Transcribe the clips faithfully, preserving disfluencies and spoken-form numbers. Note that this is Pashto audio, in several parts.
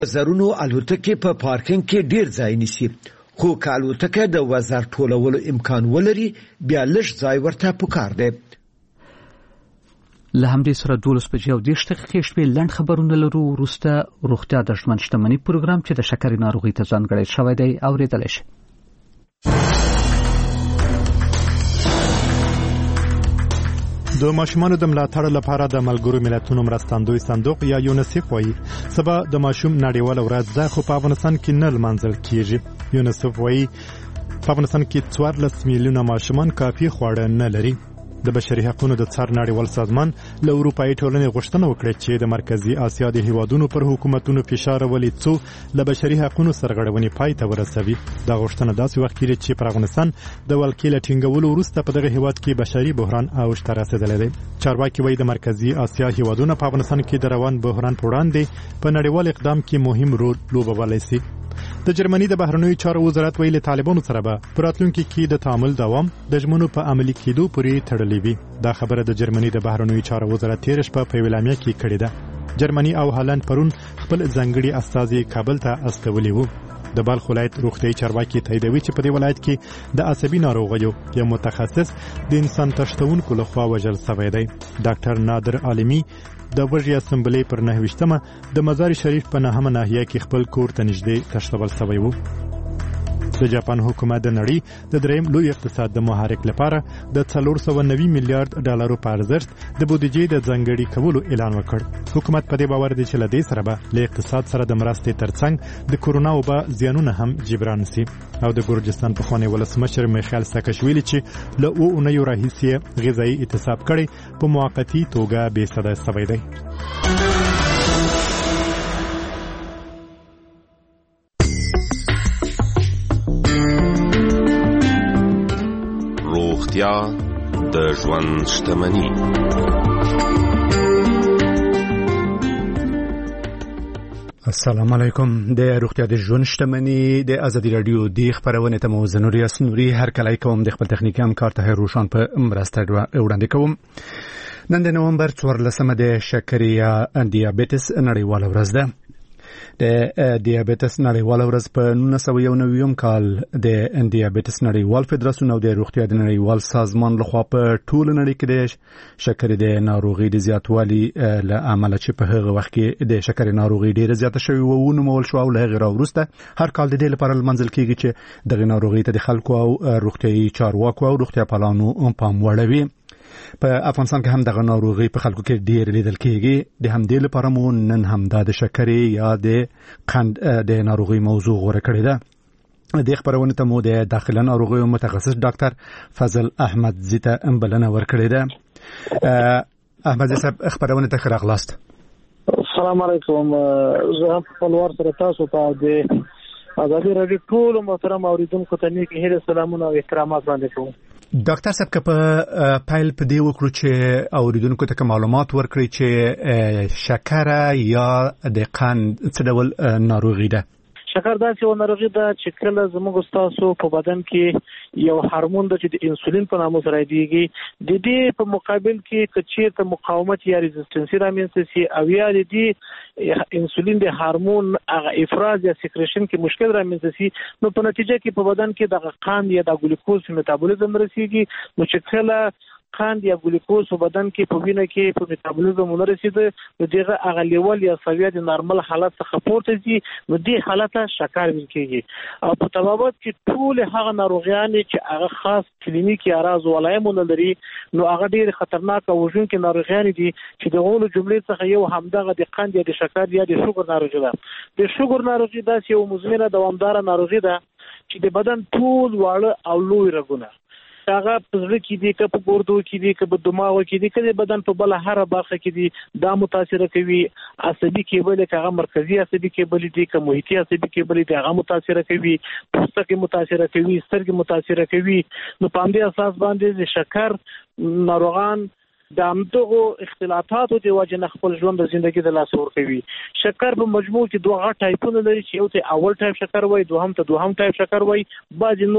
زرونو الوتکې په پارکینګ کې ډیر ځای نیسي، خو که الوتکه د وزر ټولولو امکان ولري بیا لږ ځای ورته پکار دی. له همدې سره دولس بجې او دېرش دقیقې شپې لنډ خبرونه لرو. وروسته روغتیا د ژوند شتمني پروګرام چې د شکرې ناروغۍ ته ځانګړی شوی دی اورېدلی شي. د ماشومانو د ملاتړ لپاره د ملګرو ملتونو مرستندوی صندوق یا یونیسف وایي سبا د ماشوم نړیواله ورځ ده، خو په افغانستان کې نه لمانځل کیږي. یونیسف وایي په افغانستان کې څوارلس میلیونه ماشومان کافي خواړه نه لري. د بشري حقوقو د څار نړیوال سازمان له اروپایي ټولنې غوښتنه وکړه چې د مرکزی اسیا د هیوادونو پر حکومتونو فشار ولې څو له بشري حقوقو سرغړونې پای ته ورسوي. دا غوښتنه داسې وخت کې چې پر افغانستان د ولکې له ټینګولو وروسته په دغه هیواد کې بشري بحران اوج ته رسیدلی دی. چارواکي وایي د مرکزی اسیا هیوادونو په افغانستان کې د روان بحران پر وړاندې په نړیوال اقدام کې مهم رول لوبولی شي. د جرمني د بهرنیو چارو وزارت ویلي طالبانو سره به په راتلونکي کې د تعامل دوام د ژمنو په عملي کېدو پورې تړلې وي. دا خبره د جرمني د بهرنیو چارو وزارت تېره شپه په اعلامیه کې کړې ده. جرمني او هالند پرون خپل ځانګړي استازي کابل ته استولي وو. د بلخ ولایت روغتیايي چارواکي تاییدوي چې په دې ولایت کې د عصبي ناروغیو یو متخصص د انسان تښتونکو لخوا وژل شوی دی. ډاکټر نادر عالمي د وژې اسمبلې پر نهه ویشتمه د مزار شریف په نهمه ناحیه کې خپل کور ته نږدې تښتول شوی و. د جاپان حکومت د نړۍ د دریم لوی اقتصاد د محرک لپاره د څلور سوه نوي میلیارډ ډالرو په ارزښت د بودیجې د ځانګړي کولو اعلان وکړ. حکومت په دې باور دی چې له دې سره به له اقتصاد سره د مرستې ترڅنګ د کورونا وبا زیانونه هم جبران شي. او د ګورجستان پخوانی ولسمشر میخائیل ساکاشویلی چې له اوه اونیو راهیسې غذایي اعتصاب کړی په موقتي توګه بې صدا شوی دی. روغتیا د ژوند شتمني. السلام علیکم. د روغتیا د ژوند شتمني د ازادي رادیو د خبرونه ته مو زنور یاسین نوري هر کله کوم د خپل تخنیکی همکار ته روشن په مرسته وړاندې کوم. نن د نومبر څوارلسمه د شکرې یا دیابیټس نړیواله ورځ ده. د دیابیټس نړیواله ورځ په نولس سوه یو نوي کال د دیابیټس نړیوال فدراسیون او د روغتیا د نړیوال سازمان لخوا په ټول نړۍ کې د شکرې د ناروغۍ د زیاتوالي له امله چې په هغه وخت کې د شکرې ناروغۍ ډیره زیاته شوې و ونومول شو او له هغې راوروسته هر کال د دې لپاره لمانځل کېږي چې دغه ناروغۍ ته د خلکو او روغتیايي چارواکو او روغتیا پالانو پام وړوي. په افغانستان کې هم دغه ناروغي په خلکو کې ډېر لیدل کېږي. د همدې لپاره مو نن همدا د شکرې یا د قند د ناروغي موضوع غوره کړې ده. د خبرونه ته مو د داخله ناروغیو متخصص ډاکټر فضل احمد زیته بلنه ورکړې ده. احمد زی صاحب خبرونه ته راغلاست. السلام علیکم. زه هم خپل ور سره تاسو ته د ازادي رادیو ټول محترم اوریدونکو ته نیک هیله سلامونه او احترامات وړاندې کوم. ډاکټر صاحب که په پایل په دې وکړو چې اوریدونکو ته معلومات ورکړي چې شکره یا د قند څه ډول ناروغي ده؟ شکر داسې یو ناروغي ده چې کله زموږ ستاسو په بدن کې یو هورمون ده چې د انسولین په نامه سره دیږي. د دې په مقابل کې که چېرته مقاومت یا ریزسټنسي رامنځته شي او یا د دې انسولین د هورمون هغه افراز یا سیکریشن کې مشکل رامنځته شي نو په نتیجه کې په بدن کې دغه قند یا د ګلوکوز میتابولیزم رسیږي. نو چې کله قند یا ګلوکوز په بدن کې په وینه کې په میتابولیزم ورسیده نو دغه هغه لیول یا سویه د نارمل حالت څخه پورته ځي نو دې حالت شکر ویل کېږي. او په تبابت کې ټول هغه ناروغیان چې هغه خاص کلینیکي اعراض او علایمونه لري نو هغه ډېر خطرناک او وژونکي ناروغیان دي چې د غولو جملې څخه یو همدغه د قند یا د شکر یا د شوګر ناروغي ده. د شوګر ناروغي داسې یو مزمنه دوامداره ناروغي ده چې د بدن ټول واړه او لوی رګونه هغه په زړه کې دي که په ګردو کې دي که په دماغ کې دي که د بدن په بله هره برخه کې دي دا متاثره کوي. عصبي کیبل که هغه مرکزي عصبي کیبل دي که محیطي عصبي کیبل دي هغه متاثره کوي. پوستکی متاثره کوي، سترګې متاثره کوي. نو په همدې اساس باندې د شکر ناروغان د همدغو اختلاطاتو د وجې نه خپل ژوند د زندګي د لاسه ورکوي. شکر په مجموع کې دوه غټ ټایپونه لري چې یو ته اول ټایپ شکر وایي، دوهم ته دوهم ټایپ شکر وایي، بعضې نور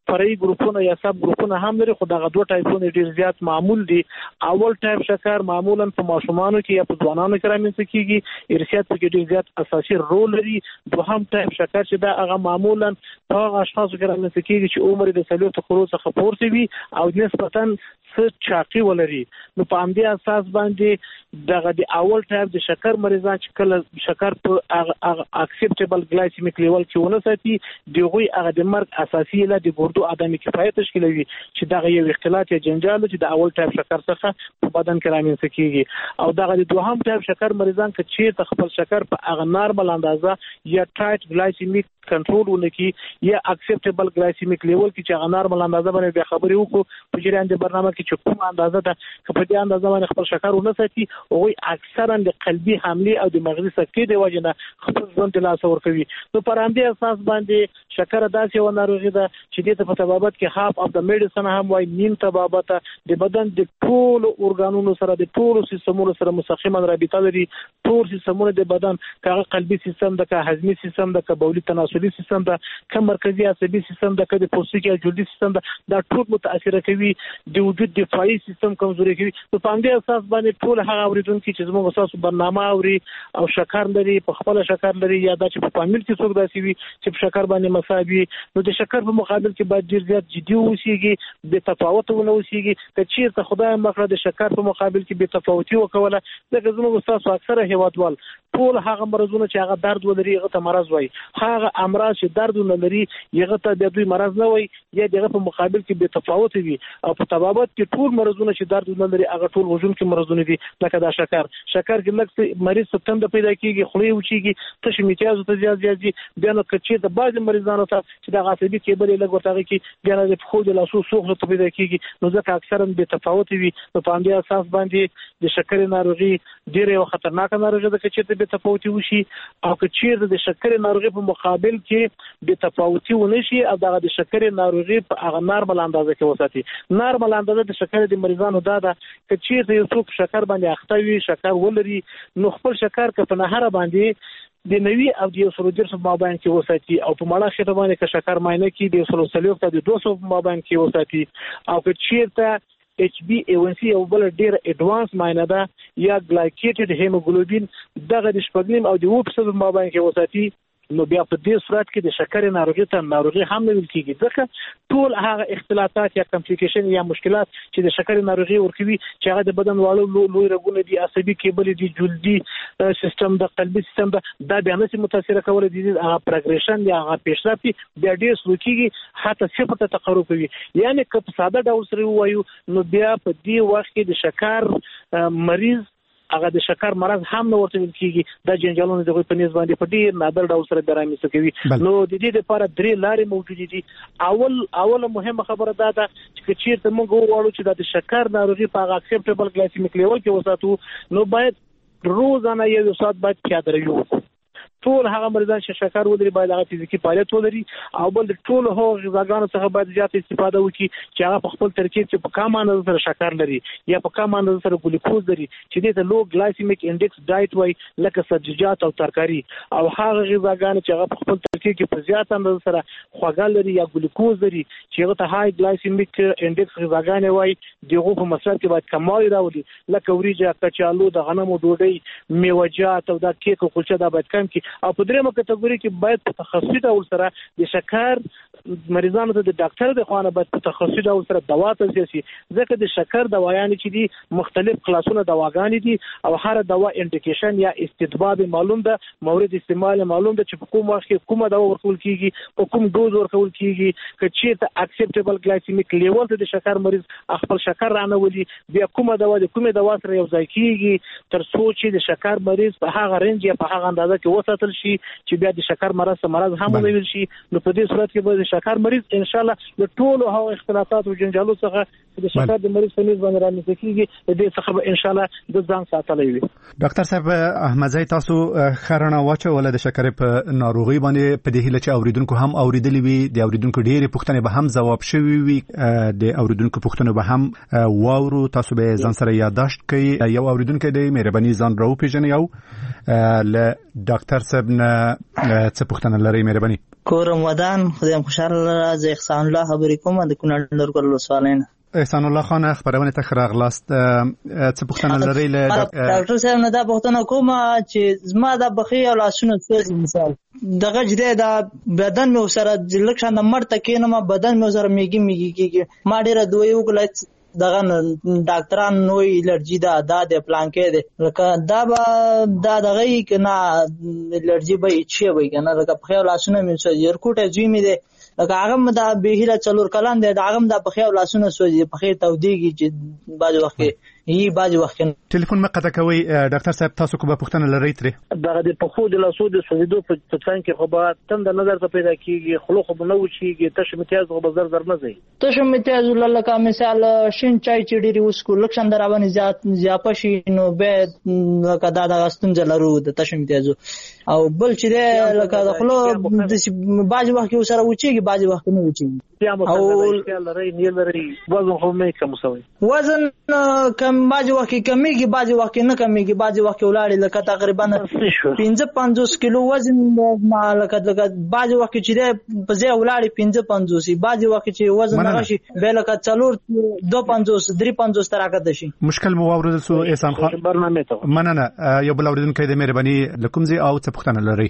فرعي ګروپونه یا سب ګروپونه هم لري، خو دغه دوه ټایپونه ډیر زیات معمول دي. اول ټایپ شکر معمولا په ماشومانو کې یا په ځوانانو کې رامنځته کیږي، ارثیات کې ډیر زیات اساسي رول لري. دوهم ټایپ شکر چې دا هغه معمولا په هغه اشخاصو کې رامنځته کیږي چې عمر د څلور کلونو څخه پورته وي او نسبتاً څه چاقي ولري. نو په همدې اساس باندې دغه د اول ټایپ د شکر مریضان چې کله شکر په اکسپټیبل ګلایسیمیک لیول کې ونه ساتي، دغه هغه د مرګ اساسي علت د ګردو عدم کفایت تشکیلوي چې دغه یو اختلاط یا جنجال چې د اول ټایپ شکر څخه په بدن کې رامنځته کیږي. او دغه د دوهم ټایپ شکر مریضان چې چیرته خپل شکر په هغه نارمل اندازه یا ټایټ ګلایسیمیک کنټرول ونکي یا اکسپټیبل ګلایسیمیک لیول کې چې هغه نارمل اندازه باندې بیا خبرې وکړو په جریان د برنامه کې چې کوم اندازه ده که په دې اندازه باندې خپل شکر ونه ساتي، هغوی اکثرا د قلبي حملې او د مغزي سکتې د وجې نه خپل ژوند ته لاس ورکوي. نو پر همدې اساس باندې شکر داسې یوه ناروغي ده چې دې ته په طبابت کې هاف اف د میډیسن هم وایي، نیم طبابت د بدن د ټولو ارګانونو سره د ټولو سیستمونو سره مستقیما رابطه لري. ټول سیستمونه د بدن که قلبي سیستم ده، که هضمي سیستم ده، که بولي تناسلي سیستم ده، که مرکزي عصبي سیستم ده، که د پوستکي او جلدي سیستم ده، دا ټول متاثر کوي، د وجود دفاعي سیستم کمزوري کوي. نو په همدې اساس باندې ټول هغه اوریدونکي چې زموږ تاسو برنامه اوري او شکر لري، په خپل شکر لري یا دا چې په فامیل کې څوک داسې وي چې په شکر باندې مصاب وي، نو د شکر په مقابل کې باید ډیر زیات جدي اوسېږي، بې تفاوت ونه اوسېږي. که چیرته خدای مکړه د شکر په مقابل کې بې تفاوتي وکوله، ځکه زموږ تاسو اکثره هیوادوال ټول هغه مرزونه چې هغه درد ولري هغه ته مرض وایي، هغه امراض چې درد نه لري هغه ته د دوی مرض نه وایي، یا دغه په مقابل کې بې تفاوت وي. او په طبابت کې ټول مرزونه چې درد نه لري هغه ټول وژون کې مرزونه دي. لکه دا شکر شکر کې لکه مریض ته تنده پیدا کیږي، خولې وچیږي، تش میتیازو ته زیات زیات دي. بیا نو کچې د بعض مریضانو ته چې د عصبي کېبل لګ ورته کې بیا د خو د لاسو سوخ ته پیدا کیږي، نو ځکه اکثرا بې تفاوت وي. نو په همدې اساس باندې د شکر ناروغي ډېره یو خطرناکه ناروغي ده چې بې تفاوتي وشي. او که چیرته د شکر ناروغي په مقابل کې بې تفاوتي ونه شي او دغه د شکر ناروغي په هغه نارمل اندازه کې وساتي. نارمل اندازه د شکر د مریضانو دا ده که چیرته یو څوک شکر باندې اخته وي، شکر ولري، نو خپل شکر که په نهره باندې د نوي او د یو سلو دېرشو په مابین کې وساتي، او په مړه خېټه باندې که شکر معاینه کړي د یو سلو څلوېښت او د دوه سوو په مابین کې وساتي. او که چیرته ایچ بی اے ون سی او بل ډیر اډوانس معاینه ده یا ګلایکیټډ هیموګلوبین دغه د شپږ نیم او د اووه فیصد په مابین کې وساتي، نو بیا په دې صورت کې د شکر ناروغي ته ناروغي هم نه ویل کېږي، ځکه ټول هغه اختلاطات یا کمپلیکیشن یا مشکلات چې د شکر ناروغي ورکوي چې هغه د بدن واړه لوی رګونه دي، عصبي کېبل دي، جلدي سیستم د قلبي سیستم ده، دا بیا نشي متاثره کولی دي. هغه پروګریشن یا هغه پیشرفت بیا ډېر سلو کېږي حتی صفر ته تقرب کوي. یعنی که په ساده ډول سره ووایو نو بیا په دې وخت کې د شکر مریض هغه د شکر مرض هم نه ورته ویل کېږي. دا جنجالونه دغه په نسبت باندې په ډېر نادر ډول سره درامسته کوي. نو د دې لپاره درې لارې موجودې دي. اول اوله مهمه خبره دا ده چې چیرته موږ وغواړو چې د شکر ناروغي په هغه اکسپټیبل ګلایسیمیک لیول کې وساتو، نو باید روزانه یو ساعت باید پیاده روي وکړو. ټول هغه مریضان چې شکر ولري باید هغه فزیکي فعالیت ولري، او بل د ټول هغو غذاګانو څخه باید زیات استفاده وکړي چې هغه په خپل ترکیب کې په کم اندازه سره شکر لري یا په کم اندازه سره ګلوکوز لري چې دې ته لو ګلایسیمیک انډیکس ډایټ وایي، لکه سبزیجات او ترکاري. او هغه غذاګانې چې هغه په خپل ترکیب کې په زیات اندازه سره خوږه لري یا ګلوکوز لري چې هغه ته های ګلایسیمیک انډیکس غذاګانې وایي، دغه په مصرف کې باید کموالی راولي، لکه وریجه، کچالو، د غنمو ډوډۍ، میوه‌جات او دا کیک او کلچه دا باید کم کړي. او په درېمه کټګوري کې باید په تخصصي ډول سره د شکر مریضانو ته د ډاکټر د خوانه باید په تخصصي ډول سره دوا توصیه شي، ځکه د شکر دوايان چې دي مختلف کلاسونه دواګانې دي او هر دوا انډیکیشن یا استطباب معلوم ده، مورد استعمال معلوم ده چې په کوم وخت کې کومه دوا ورکول کیږي، په کوم ډوز ورکول کیږي. که چیرته اکسپټیبل ګلایسیمیک لیول ته د شکر مریض خپل شکر رانولي، بیا کومه دوا د کومه دوا سره یو ځای کیږي تر څو چې د شکر مریض په هغه رنج یا په هغه اندازه کې وساتل شي چې بیا د شکر مرض سره مرض هم ونویل شي. نو په دې صورت کې به د شکر مریض ان شاء الله د ټولو هغو اختلافات او جنجالو څخه د شکر د مریض په نسبت باندې رامنځته کیږي د دې څخه به ان شاء الله د ځان ساتلای وي. ډاکټر صاحب احمدزی تاسو خرانه واچوله د شکر په ناروغي باندې په دې هیله چې اوریدونکو هم اوریدلی وي د اوریدونکو ډېری پوښتنې به هم ځواب شوي وي د اوریدونکو پوښتنې به هم واورو تاسو به ځان سره یادداشت کړئ. یو اوریدونکو د مهرباني ځان راو پیژنئ او له ډاکټر صاحب نه څه پوښتنه لرئ مهرباني؟ کورم ودان خدایم خوشاله راځي احسان الله خبرې کوم د کونړ نورګل وسوالین. احسان الله خان خبرونه ته خراغلاست څه پوښتنه لرئ له ډاکټر صاحب نه دا پوښتنه کوم چې زما د بخي او لاسونو څه مثال دغه جدي دا بدن مې سره لکه نه مرته کینم بدن مې سره میګي میګي کیږي ما ډیره دوی وکړه دغه ډاکټران نوې الرجی دا د پلان کې ده لکه دا دا دغه کنا الرجی به چی وي کنه لکه په خیال لاسونه مې سره یرکوټه جوی مې ده لکه هغه د بهیله څلور کلان دی دا هغه د په خیال لاسونه سوځي په خیر توديږي چې باج وخت یي باج وخت ټلیفون مقطع کوي ډاکټر صاحب تاسو کومه پوښتنه لرئ ترې؟ دغه د پخو د لاسو د سوځیدو په څنګه کې خو به تند نظر ته پیدا کیږي خلو خو نه وچیږي تشه امتیاز خو به زر زر نه ځي تشه امتیاز لکه مثال شین چای چې ډیری وسکو لکه اندر باندې زیات زیاپه شي نو به لکه دا د استنځ لرو د تشه امتیاز او بل چې لکه د خلو د باج وخت سره وچیږي باج وخت نه وچیږي او لري نه لري وزن خو مې کم وسوي وزن کم باج وخت کمیږي باج وخت نه کمیږي باج وخت ولاړ لکه تقریبا پنځه پنځوس کیلو وزن ما لکه باج وخت چې په ځای ولاړ پنځه پنځوس باج وخت چې وزن نشي به لکه څلور دوه پنځوس درې پنځوس تراکد شي مشکل مو اوریدل سو احسان خان برنامه ته مننه یو بل اوریدونکو د مهرباني لکم زی او څه پوښتنه لري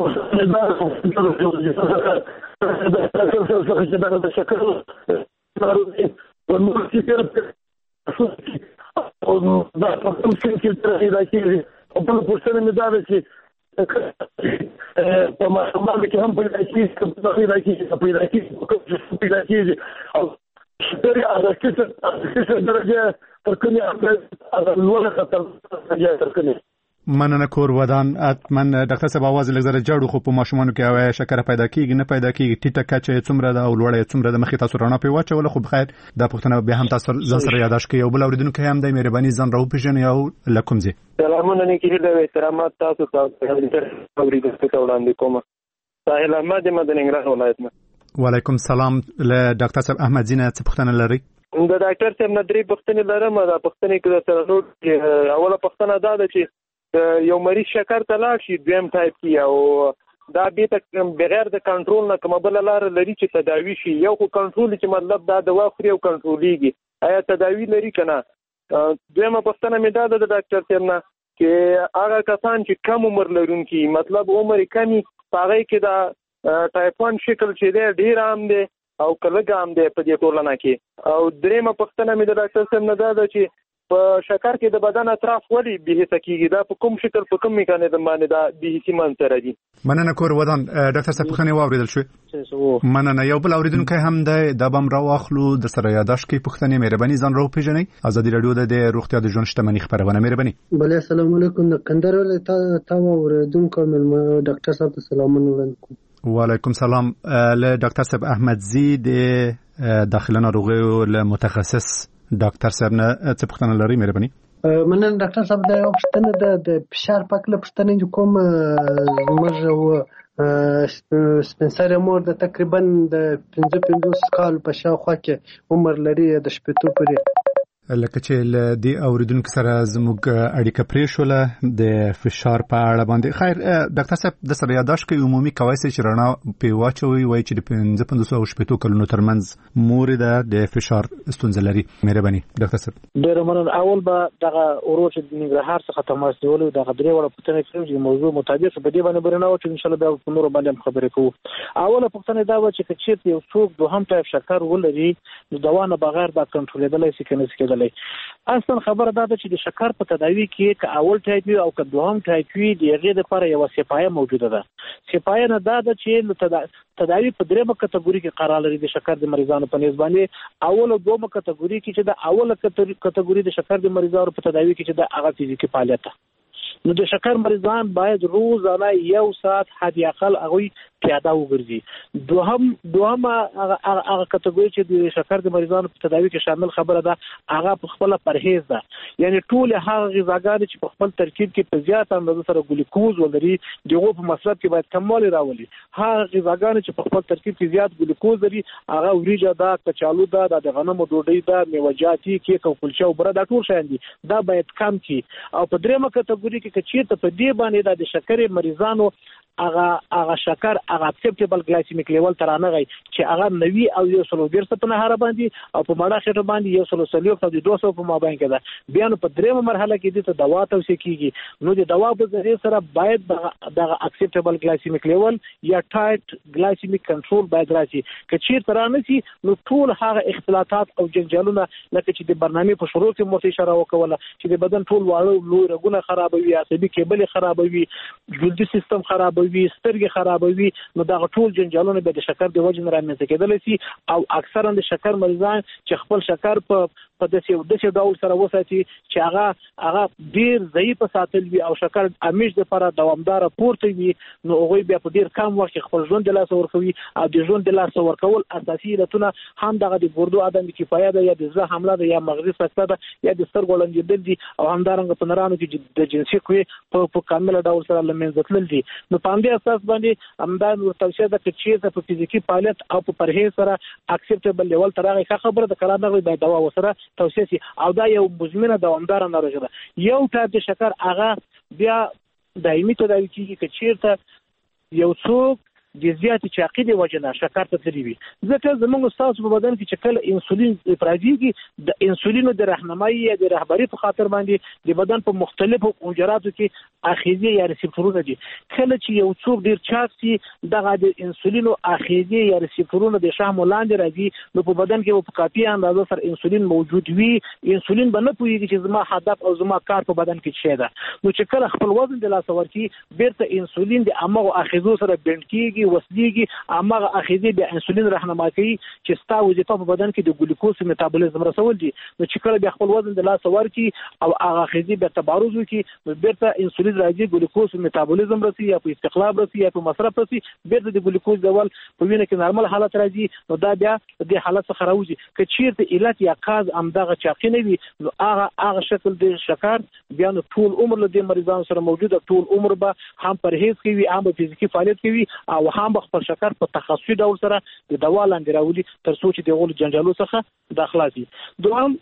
د شکر ناروغي ورنور چې او دا په کوم څه کې ترې راځي او په پوښتنه مې دا چې په ماشومان کې هم پیدا کیږي کوم څه راځي چې پیدا کیږي کوم څه پیدا کیږي او ستوري هغه څه درجه تر کومه هغه لوړه خطر درجه تر کومه مننه کور ودان اتمن ډاکټر صاحب आवाज لګزره جوړ خو په ماشومانو کې هوا شکر پیدا کیږي نه پیدا کیږي ټیټه کچه څومره دا او لوړه څومره د مخې تاسو رانه په واچول خو بخیر دا پښتنه به هم تاسو ځان سره یاداش کوي او بل اوریدونکو هم د مهرباني ځان راو پیژنې او لکم زی سلامونه نیکی د احترامات تاسو ته اوریدونکو ته وړاندې کوم ساحل احمد مدن ننګرهار ولایت نه وعلیکم سلام له ډاکټر صاحب احمد زینه څه پښتنه لري د ډاکټر صاحب نه درې پښتنې لرم دا پښتنې کې سره نو اوله پښتنه دا ده چې یو مریض شکر ته لاړ شي دویم ټایپ کې او دا به ته بغیر د کنټرول نه کومه بل لار لري چې تداوی شي یو خو کنټرول چې مطلب دا دوا خوري او کنټرولېږي آیا تداوی لري کنه دویمه پښتنه مې دا د ډاکټر صاحب نه چې هغه کسان چې کم عمر لرونکي مطلب عمر کمی هغه کې دا ټایپ ون شکل چې دی ډیر عام دی او کله عام دی په دې ټولنه کې او دریمه پښتنه مې د ډاکټر صاحب نه دا ده چې په شکر کې د بدن اطراف ولې به سکیږي دا په کوم شکل په کوم میکانیزم باندې دا به سیمن سره دي مننه کور ودان ډاکټر صاحب خنه واوریدل شو مننه یو بل اوریدونکو هم د دبم را واخلو د سره یاداش کې پښتنې مهرباني ځان راو پیژنې ازادي رادیو د روغتیا د ژوند شتمنۍ خبرونه مهرباني بله السلام علیکم د کندهار ولایت تا اوریدونکو مل ډاکټر صاحب ته سلامونه وړاندې وعلیکم سلام له ډاکټر صاحب احمد زی د داخله ناروغیو له متخصص ډاکټر صاحب نه څه پوښتنه لري مهرباني مننه ډاکټر صاحب دا یو پوښتنه د فشار پاکله پوښتنه کوم موږ سپنسر مور د تقریبا د پنځه پنځوس کال په شاوخوا کې عمر لري د شپږ پورې لکه چې ل دې اوریدونکو سره زموږ اړیکه پرې شوله د فشار په اړه باندې خیر ډاکټر صاحب د سره یاداش کوي عمومي کوي چې رڼا په واچوي وای چې د پنځه پنځوس او شپږ کلونو ترمنځ مورده د فشار ستونزه لري مهرباني ډاکټر صاحب ډیر مننه اول به دغه اوروچ د ننګرهار څخه تماس نیولو دغه درې وړه پوښتنې کوي چې موضوع مطابق په دې باندې برنامه چې ان شاء الله به په نور باندې خبرې کوو اوله پوښتنه دا و چې چې یو څوک دوهم ټایپ شکر ولري د دوا نه بغیر دا کنټرولېدلای شي کنه څه اصلا خبره دا ده چې د شکر په تداوی کې که اول ټایپ وي او که دوهم ټایپ وي د هغې لپاره یوه سپایه موجوده ده سپایه نه دا ده چې تداوی په دریمه کټګوري کې قرار لري د شکر د مریضانو په نسبت باندې اول او دومه کټګوري کې چې د اوله کټګوري د شکر د مریضانو په تداوی کې چې د هغه فزیکي فعالیت نو د شکر مریضان باید روزانه یو ساعت حد اقل هغوی پیاده وګرځي. دوهم دوهمه هغه کټګوري چې د شکر د مریضانو په تداوی کې شامل خبره ده هغه په خپل پرهیز ده. یعنی ټول هغه غذاګانې چې په خپل ترکیب کې په زیات اندازه سره ګلوکوز ولري دغه په مصرف کې باید کموالی راولي. هغه غذاګانې چې په خپل ترکیب کې زیات ګلوکوز لري هغه وریجه ده، کچالو ده، د غنمو ډوډۍ ده، میوه‌جاتي کیک او کلچه او بره دا ټول شیان دي دا باید کم کی. او په دریمه کټګوري کې چې چیرته په دې باندې د شکرې مریضانو هغه هغه شکر هغه اکسپټیبل ګلایسیمیک لیول تر نه غي چې هغه نوي او یو سلو ډیر څه په نهار باندې او په ماړه خټه باندې یو سلو سلیو او د دوه سو په مابین کې ده. بیا نو په دریمه مرحله کې د دوا توصیه کیږي نو د دوا په ذریعہ سره باید د اکسپټیبل ګلایسیمیک لیول یا ټایټ ګلایسیمیک کنټرول باید راشي. که چیرته تر نه سي نو ټول هغه اختلالات او جنجالونه لکه چې د برنامه په شروع کې مو اشاره وکوله چې د بدن ټول واړه لوی رګونه خرابوي، عصبي کېبل خرابوي، جلدي سیستم خرابوي، سترګې خرابوي، نو دا ټول جنجالونه به د شکر د وجې نه رامنځته کېدلی شي. او اکثرا د شکر مریضان چې خپل شکر په په داسې داسې ډول سره وساتي چې هغه هغه ډیر ضعیف ساتل وي او شکر امیش لپاره دوامدار پورته وي نو هغه بیا په ډیر کم وخت خپل ژوند د لاس ورکوي. او د ژوند د لاس ورکول اساسي علتونه هم دغه د ګردو عدم کفایت ده یا د زړه حمله ده یا مغزي سکته ده یا د سترګو لنډېدل دي او همدارنګه په نرانو کې د جنسي قوې په کامل ډول سره لمنځه تلل دي. نو په همدې اساس باندې همدا توصیه ده چې چیرته په فزیکي فعالیت او په پرهیز سره اکسپټیبل لیول تر هغه خبره د کلام نه باید دوا وسره توصیه شي. او دا یو مزمنه دوامدار ناروغي ده. یو ټاپ د شکر هغه بیا دایمي تداوی کیږي چې چیرته یو څوک د زیاتې چاقي د وجه نه شکر ته تللی وي. ځکه زموږ ستاسو په بدن کې چې کله انسولین افرازیږي د انسولینو د راهنمایي یا د رهبري په خاطر باندې د بدن په مختلفو حجراتو کې آخذې یا ریسپټورونه دي. کله چې یو څوک ډیر چاق سي دغه د انسولینو آخذې یا ریسپټورونه د شحم لاندې راځي نو په بدن کې په کافي اندازه سره انسولین موجود وي. انسولین به نه پوهیږي چې زما هدف او زما کار په بدن کې څه ده. نو چې کله خپل وزن د لاس ورکی بیرته انسولین د امغه آخذو سره بند کیږي وسلیږي امغه اخیزي به انسولین راهنمایي کوي چې ستا وظیفه په بدن کې د ګلوکوز میتابولیزم رسول دي. نو چې کله بیا خپل وزن د لاس ورکی او هغه اخیزي به تبارز وکړي نو بیرته انسولین راځي ګلوکوز میتابولیزم رسي یا په استقلاب رسي یا په مصرف رسي بیرته د ګلوکوز ډول په وینه کې نارمل حالت راځي. نو دا بیا د حالت څخه راوځي. که چیرته علت یا کاز امدغه چاقي نه وي نو هغه هغه شکل د شکر بیا نو ټول عمر له دې مریضانو سره موجوده ټول عمر به هم پرهیز کوي هم به فزیکی فعالیت کوي او هم خپل شکر په تخصصي ډول سره د دوا لاندې راولي تر څو چې د غول جنجالو څخه داخلاسي. دوهم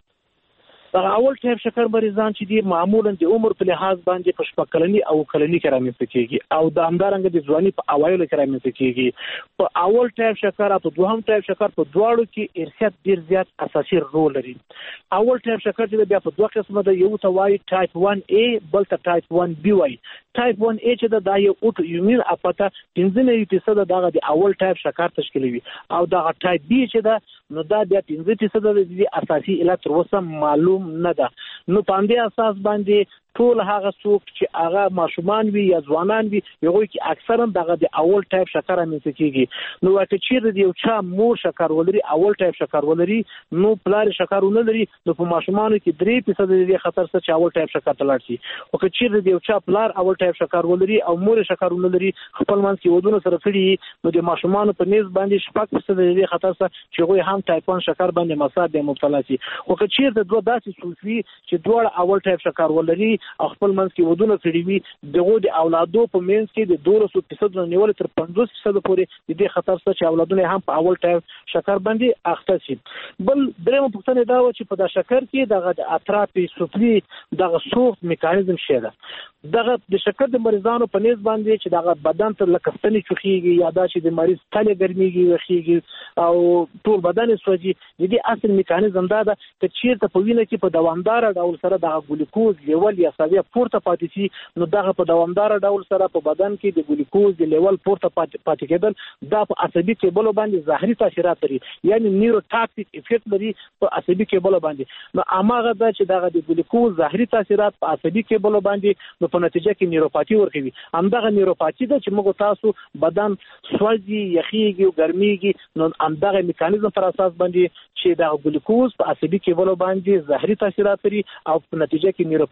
دا اول ټیپ شکر مریضان چې دي معمولا د عمر په لحاظ باندې په شپږ کلنی او کلنی کې رامنځته کیږي او د همدارنګه د ځواني په اوایلو کې رامنځته کیږي. په اول ټیپ شکر او په دوهم ټیپ شکر په دواړو کې ارثیت ډیر زیات اساسي رول لري. اول ټیپ شکر چې بیا په دوه قسمه ده، یو ته وایي ټایپ ون A بل ته ټایپ ون B وایي. ټایپ ون A چې دا یو اوټو ایمون اپاته پنځه نوي فیصد دغه د اول ټایپ شکر تشکیلوي او دغه ټایپ B چې دا نو دا بیا پنځه فیصد د اساسي علت تر اوسه معلوم نه ده. نو په دې اساس باندې ټول هغه څوک چې هغه ماشومان وي یا ځوانان وي هغوی کې اکثرا دغه د اول ټایپ شکر رامنځته کیږي. نو که چیرې د یو چا مور شکر ولري اول ټایپ شکر ولري نو پلار شکر ونه لري نو په ماشومانو کې درې فیصد د خطر څخه چې اول ټایپ شکر ته لاړ شي. او که چیرې د یو چا پلار اول ټایپ شکر ولري او مور شکر ونه لري خپل منځ کې ودونه سره کړي نو د ماشومانو په نسبت باندې شپږ فیصد د خطر څخه چې هغوی هم ټایپ ون شکر باندې مصاب به مبتلا شي. او که چیرې دوه داسې صوفي چې دوه اول ټایپ شکر ولري او خپل منځ کې ودونه کړي وي دغه د اولادو په منځ کې د دوه فیصد نه نیول تر پنځوس فیصد پورې د دې خطر څخه چې اولادونه هم په اول ټایپ شکر باندې اخته شي. بل درېمه پوښتنه دا و چې په دا شکر کې دغه د اطرافي سفلي دغه سوخت میکانیزم شته ده. دغه د شکر د مریضانو په نسبت باندې چې دغه بدن ته لکستنی چوخيږي یا دا چې د مریض تله ګرميږي وخیږي او ټول بدن سوځي. د دې اصل میکانیزم دا ده چې چیرته په وینه کې په دوامدار ډول سره دغه ګلوکوز لیول یا سوي پورته پاتې شي نو دغه په دوامدار ډول سره په بدن کې د ګلوکوز د لیول پورته پاتې کېدل دا په عصبي کېبل باندې ظاهري تاثیرات لري یعنی نیوروټاکسیک افیکټ لري په عصبي کېبل باندې. نو اماغه دا چې دغه د ګلوکوز ظاهري تاثیرات په عصبي کېبل باندې په نتیجه کې نیوروپاتی ورکوي. همدغه نیوروپاتی ده چې موږ تاسو بدن سوځي یخیږي او ګرميږي نو همدغه میکانیزم پر اساس باندې چې د ګلوکوز په عصبي کېبل باندې ظاهري تاثیرات لري او په نتیجه کې نیوروپاتی ورکوي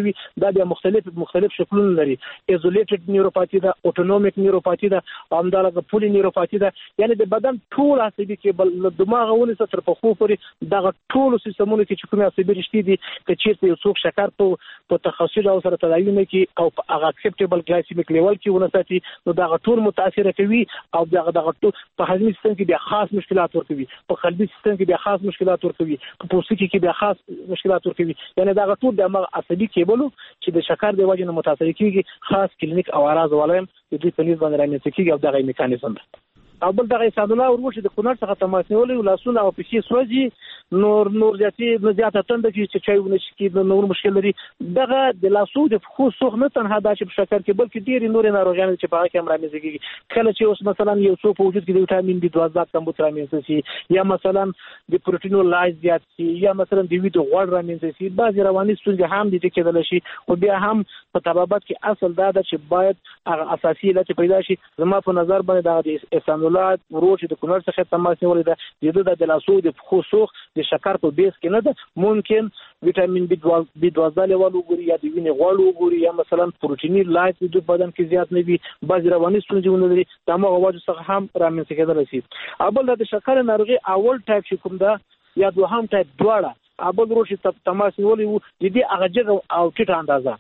کوي دا د مختلف مختلف شکلونه لري ایزولیټډ نیوروپاثي ده اوټونومیک نیوروپاثي ده همدارنګه پولی نیوروپاثي ده یعنی د بدن ټول عصبي کیبل له دماغ ونیسه تر پښو پورې دغه ټول سیستمونه کې چې کومه عصبي رشتې دي چې چیرته یو څوک شکر په په تخصصي ډول سره تداوی نه کوي او په هغه اکسپټیبل ګلایسیمیک لیول کې ونساتي نو دغه ټول متاثر کوي او دغه دغه ټول په هضمي سیستم کې بیا خاص مشکلات ورکوي په قلبي سیستم کې بیا خاص مشکلات ورکوي په پوستکي کې بیا خاص مشکلات ورکوي یعنی دغه ټول د عصبي کیبلو چې د شکر د وجې نه متاثر کیږي خاص کلینیک او اراز ولایم د دې په نسبت باندې رامنځته کیږي او دغه میکانیزم ده او بل دغه سعد الله ورور چې د کونړ څخه تماس نیولې ولاسونه او پیسې سوځي نور نور ځاتي نه زیاته تند چې چای ونه شي کې نور مشکل لري دغه د لاسو د خو سوخ نه تنها دا چې په شکر کې بلکې ډېری نور ناروغان چې په هغه کې امر مزګي کله چې اوس مثلا یو څو په وجود کې د وټامین بي دوه کمبود رامنځته شي یا مثلا د پروتینو لایز زیات شي یا مثلا د ویډیو غوړ رامنځته شي بعضی رواني ستونزې هم دي چې کېدل شي او بیا هم په طبابت کې اصل دا ده چې باید هغه اساسي علت پیدا شي زما په نظر باندې د احسان الله ورور چې د کونړ څخه تماس نیولې ده د لاسو د خصوص د شکر په بیس کې نه ده ممکن وټامین بي دوه لیول وګوري یا د وینې غوړ وګوري یا مثلا پروتیني لایت د بدن کې زیات نه وي بعضی رواني ستونزې ولري دا موږ وجه څخه هم رامنځته کېدل شي اول د شکر ناروغي اول ټایپ چې کوم ده یا دوهم ټایپ دواړه اول ورور چې تماس نیولې وو د دې هغه جګ او ټیټ اندازه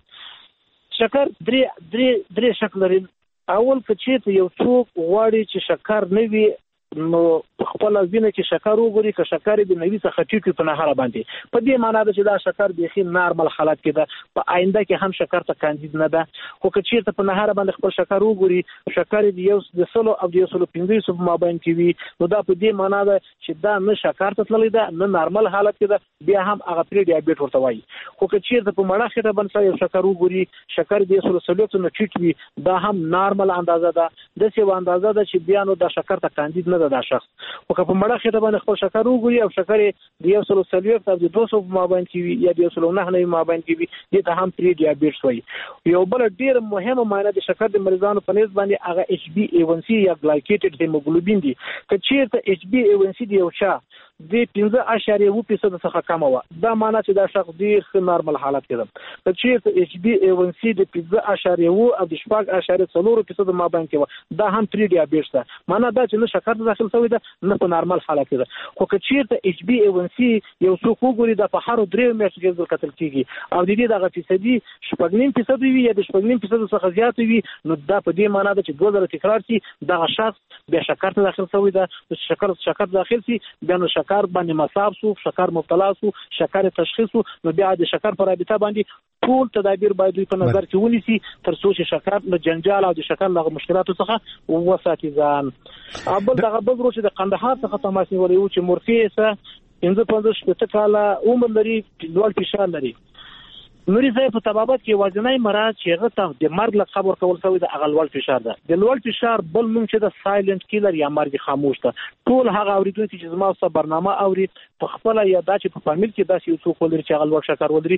شکر درې درې درې شکل لري اول چې یو څوک غواړي چې شکر نه وي نو خپل وینه کې شکر وګوري که شکر د نوي څخه ټیټ په نهره باندې په دې معنی ده چې دا شکر بيخي نارمل حالت کې ده په آینده کې هم شکر ته کاندید نه ده خو که چیرته په نهره باندې خپل شکر وګوري شکر د یو د سلو او د سلو پنځه سو مابین کې وي نو دا په دې معنی ده چې دا نه شکر ته تللی ده نه نارمل حالت کې ده بیا هم هغه پری ډیابیټ ورته وایي خو که چیرته په مړه خټه باندې یو شکر وګوري شکر د سلو سلو نه ټیټ وي دا هم نارمل اندازه ده د څه اندازه ده چې بیا نو دا شکر ته کاندید نه ده دا شخص او که په مړه خټه باندې خپل شکر وګوري او شکر د یو سلو سلویک تر د دوه سو مابین کې وي یا د یو سلو نه نه مابین کې وي دې ته هم پری ډیابیټس وایي یو بل ډیر مهمه معنی د شکر د مریضانو په نسبت باندې هغه ایچ بی اے ون سی یا ګلایکیټډ هیموګلوبین دي که چیرته ایچ بی اے ون سی دی یو چا د پنځه اعشاریه اووه فیصد څخه کم و دا معنی چې دا شخص ډیر ښه نارمل حالت کې ده که چیرته ایچ بی اے ون سی د پنځه اعشاریه اووه او د شپږ اعشاریه څلور فیصد مابین کې و دا هم پری ډیابیټس ده معنی دا چې نه شکر داخل شوی ده نه په نارمل حالت کې ده خو که چیرته ایچ بی اے ون سی یو څوک وګوري د په هر درې میاشتو کې ځل قتل کیږي او د دې دغه فیصدي شپږ نیم فیصد وي یا د شپږ نیم فیصد څخه زیات وي نو دا په دې معنی ده چې دوه ځله تکرار شي دغه شخص بیا شکر ته داخل شوی ده شکر شکر داخل شي بیا نو شکر باندې مصاب سو شکر مبتلا سو شکر تشخیص نو بیا د شکر پر رابطه باندې ټول تدابیر باید په نظر کې ونیسي تر څو چې شکر له جنجال او د شکر له مشکلاتو څخه وساتي ځان ابل دغه بل ورو چې د قندهار څخه تماس نیولې و چې مورفیسه پنځه پنځه شپږ کاله عمر لري لوړ فشار لري نوري ځای په طبابت کې وزنای مراد چې هغه ته د مرګ له خبر کول شوی د اغلوال فشار ده د لوړ فشار بل نوم چې د سایلنت کیلر یا مرګ خاموش ده ټول هغه اوریدونکو چې زما اوسه برنامه اوري په خپل یا دا چې په فامیل کې داسې یو څوک ولري چې اغلوال شکر ولري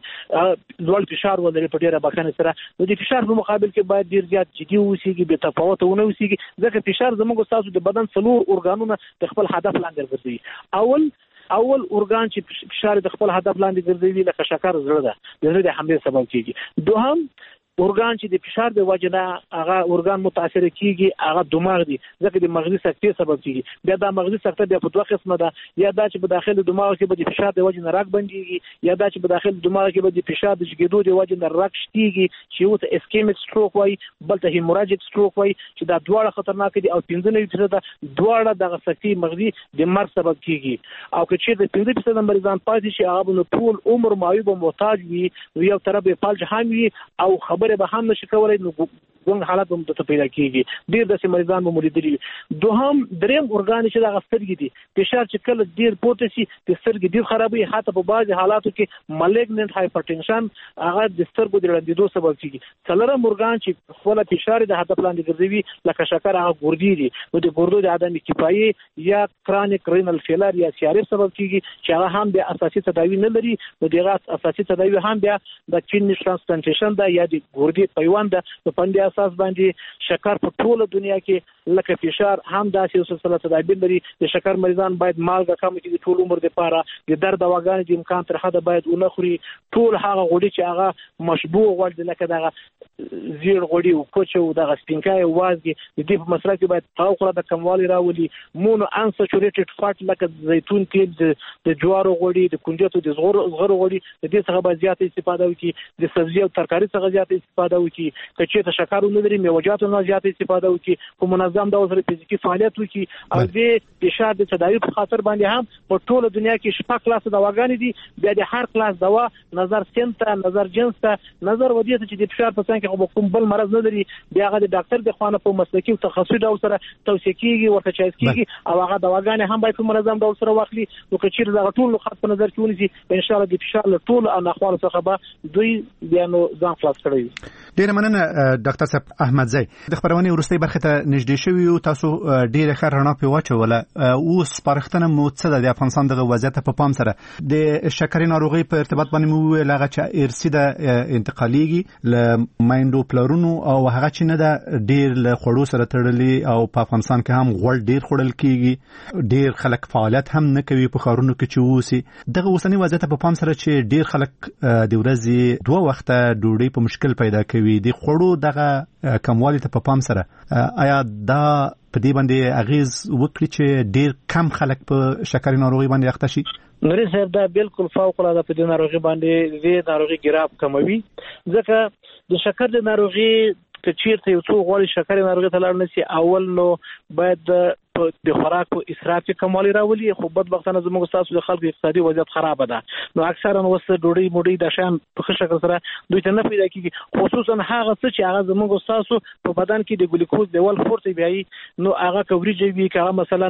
لوړ فشار ولري په ډیره بخښنه سره نو د فشار په مقابل کې باید ډیر زیات جدي اوسېږي به تفاوت ونه اوسېږي ځکه فشار زموږ تاسو د بدن څلور ارګانونه د خپل هدف لاندې ګرځي اول اول ارګان چې فشار د خپل هدف لاندې ګرځي لکه شکر زړه ده د زړه د حملې سبب کیږي دوهم ارګان چې د فشار د وجه نه هغه ارګان متاثر کیږي هغه دماغ دی ځکه د مغزي سکتې سبب کیږي بیا د مغزي سکته بیا په دوه قسمه ده یا دا چې په داخله دماغ کې به د فشار د وجه نه راګ بنديږي یا دا چې په داخله دماغ کې به د فشار د شګېدو د وجه نه راګ شتيږي چې یو ته اسکیمیک سټروک وای بل ته هیموراجیک سټروک وای چې دا دواړه خطرناک دي او پنځه نه فیصد دواړه د سکتې مغزي د مرګ سبب کیږي او که چې د پنځه فیصد مریضان پاتې شي هغه نو ټول عمر معیوب محتاج وي یو طرف په فلج هم وي او خبره به هم نشي کولای نو څنګه حالت هم ته پیدا کیږي ډیر د مریضان به مولیدري دوهم دریم ارګان چې د غسترګي دي فشار چې کله ډیر پوت شي د سترګې ډیر خرابوي حتی په بعضي حالاتو کې مالیګننت هایپرټنشن هغه د سترګو د رندیدو سبب کیږي څلورم ارګان چې خپل فشار د هدف لاندې ګرځوي لکه شکر هغه ګردي دي نو د ګردو د عدم کفایي یا کرانیک رینل فیلر یا سی ار اف سبب کیږي چې هغه هم د اساسي تداوی نه لري نو دغه اساسي تداوی هم بیا د کینی ترانسپلانټیشن دا یا د ګردي پیوند د پندیا اساس باندې شکر په ټوله دنیا کې لکه فشار هم داسې یو سلسله تدابیر لري. د شکر مریضان باید مالګه کم کړي د ټول عمر لپاره. د درد دواګانې د امکان تر حده باید ونه خوري. ټول هغه غوړي چې هغه مشبوع غوړ دي لکه دغه زیړ غوړي او کوچ او دغه سپینکای او وازګي د دې په مصرف کې باید فوق العاده کموالی راولي. مونو انسچوریټډ فات لکه زیتون تیل د جوارو غوړي د کنجدو د زغر زغر غوړي د دې څخه باید زیاته استفاده وکړي. د سبزی او ترکاری څخه زیاته استفاده وکړي. کچې ته شکر نه لري میوه‌جاتو نه زیاته استفاده وکړي. په منظم ډول سره فزیکی فعالیت وکړي او د فشار د تداوی په خاطر باندې هم په ټوله دنیا کې شپږ کلاس دواګانې دي. بیا د هر کلاس دوا نظر سنت نظر جنس ته نظر ودی ته چې د فشار په څنګه کې کوم بل مرض نه لري بیا هغه د ډاکټر د خوانه په مسلکي او تخصصي ډول سره توصیه کیږي ورته چایز کیږي او هغه دواګانې هم باید په منظم ډول سره واخلي. نو که چیرې دا ټول خط په نظر کې ونیسي ان شاء الله د فشار له ټول انخوال څخه به دوی بیا نو ځان خلاص کړي. ډیر مننه ډاکټر صاحب احمدزی. د خبرونه ورستۍ برخه ته نږدې شوی او تاسو ډیر ښه رڼا په واچوله. اوس پرختنه مو څه د افغانستان دغه وضعیت په پام سره د شکرې ناروغي په ارتباط باندې مو ویل هغه چې ارثي ده انتقاليږي ل مایندو پلرونو او هغه چې نه ده ډیر له خوړو سره تړلي او په افغانستان کې هم غوړ ډیر خوړل کیږي. ډیر خلک فعالیت هم نه کوي په خارونو کې چې ووسی. دغه اوسنی وضعیت په پام سره چې ډیر خلک د ورځې دوه وخته ډوډۍ په مشکل پیدا کوي د خوړو دغه کموالی ته په پام سره آیا دا په دې باندې اغیز وکړي چې ډیر کم خلک په شکرې ناروغي باندې اخته شي؟ نوري صاحب دا بالکل فوق العاده په دې ناروغي باندې دې ناروغي ګراب کموي. ځکه د شکر د ناروغي که چیرته یو څو غوړي شکرې ناروغي ته لاړ نشي اول نو باید د خوراکو اسراف کموالی راولي. خو بدبختانه زموږ تاسو د خلکو اقتصادي وضعیت خراب ده. نو اکثرا وسه ډوډۍ موډۍ د شان په ښه شکل سره دوی ته نه پیدا کیږي. خصوصا هغه څه چې هغه زموږ تاسو په بدن کې د ګلوکوز لیول پورته بیاي نو هغه کوریج وی که مثلا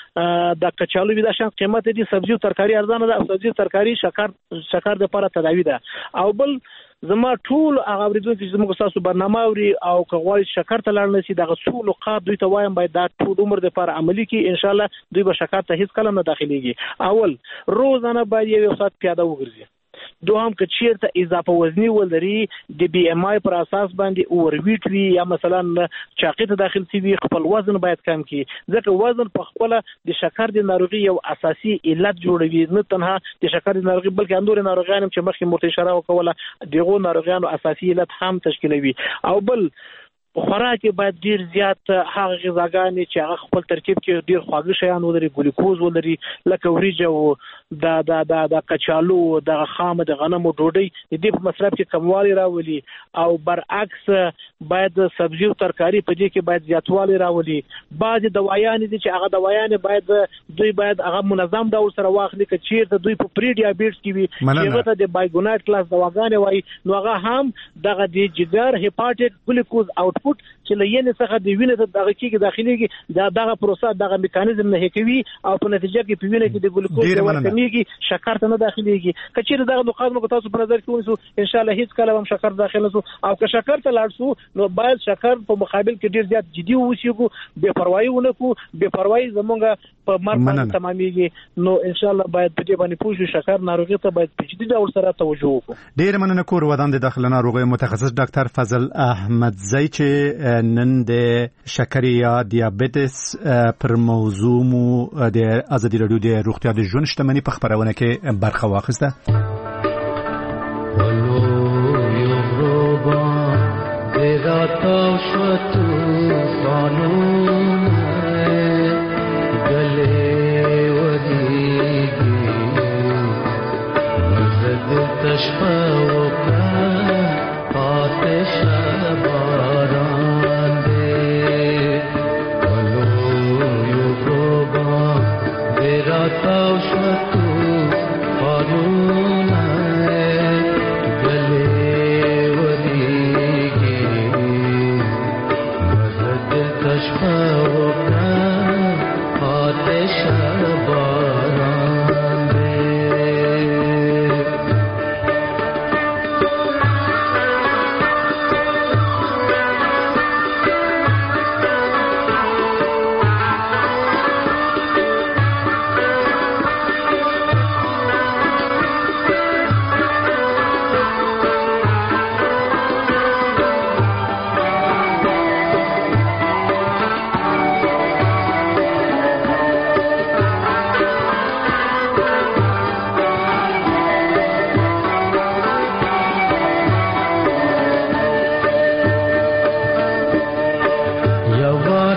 د کچالو وی د شان قیمت دي سبزی او ترکاری ارزانه ده او سبزی ترکاری شکر شکر د لپاره تداوی ده. او بل زما ټول هغه ورځې چې زموږ تاسو برنامه اوري او کغوال شکر ته لاړ نشي دغه څو نقاط دوی ته وایم باید دا ټول عمر د لپاره عملی کی ان شاء الله دوی به شکر ته هیڅ کله نه داخليږي. اول روزانه باید یو ساعت پیاده وګرځي. دوهم که چیرته اضافه وزنی ولري د بی ام آی پر اساس باندې اور ویټ وی یا مثلا چاقي ته داخل سی وی خپل وزن باید کم کړي ځکه وزن په خپل د شکر د ناروغي یو اساسي علت جوړوي نه تنها د شکر د ناروغي بلکې اندور ناروغان چې مخکې مرتي اشاره وکوله دغه ناروغانو اساسي علت هم تشکیلوي. او بل خوراک باید ډیر زیات هغه غذاګانې چې هغه خپل ترکیب کې ډیر خواږه شیان ولري ګلوکوز ولري لکه وریجه او د د د د کچالو د خامه د غنمو ډوډۍ د دې په مصرف کې کموالی راولي. او برعکس باید سبزی او ترکاری په دې کې باید زیاتوالی راولي. بعض دوايان دي چې هغه دوايان باید دوی باید هغه منظم ډول سره واخلي چې چیرته دوی په پری ډیابیټس کې وي چې ته د بایګونات کلاس دواګانې وای نو هغه هم دغه د جګر هپاتیک ګلوکوز اوټ چې لینې څخه د وینې د دغه کې داخليږي دا دغه پروسه دغه میکانیزم نه کوي او په نتیجه کې په وینې کې د ګلوکوز ورکمیږي شکر ته نه داخليږي. کچېر دغه نقاط مو تاسو په نظر کې ونیسو ان شاء الله هیڅ کله هم شکر داخله سو او که شکر ته لاړ سو نو باید شکر په مقابل کې ډیر زیات جدي اوسېږو بے پروايي ونه کو. بے پروايي زمونږ په مرګ تمامېږي. نو ان شاء الله باید په دې باندې پوه شو شکر ناروغي ته باید په جدي ډول سره توجه وکړو. ډیر مننه کور ودان د داخله ناروغي متخصص ډاکټر فضل احمدزی چې نن د شکرې یا دیابیتس پر موضوع مو د ازادي رادیو د روغتیا د ژوند شتمنۍ په خبرونه کې برخه واخیسته.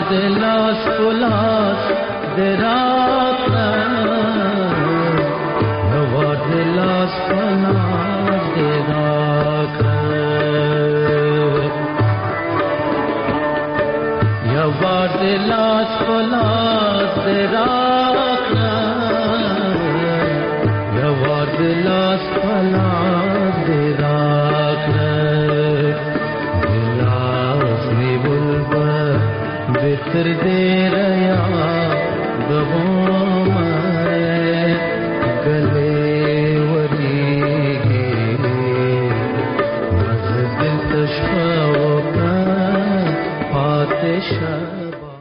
لاس پلاس دراکنا یواد لاس پلاس دراکنا یواد لاس پلاس دراکنا یواد لاس پلاس دراکنا बिखर दे रया गबों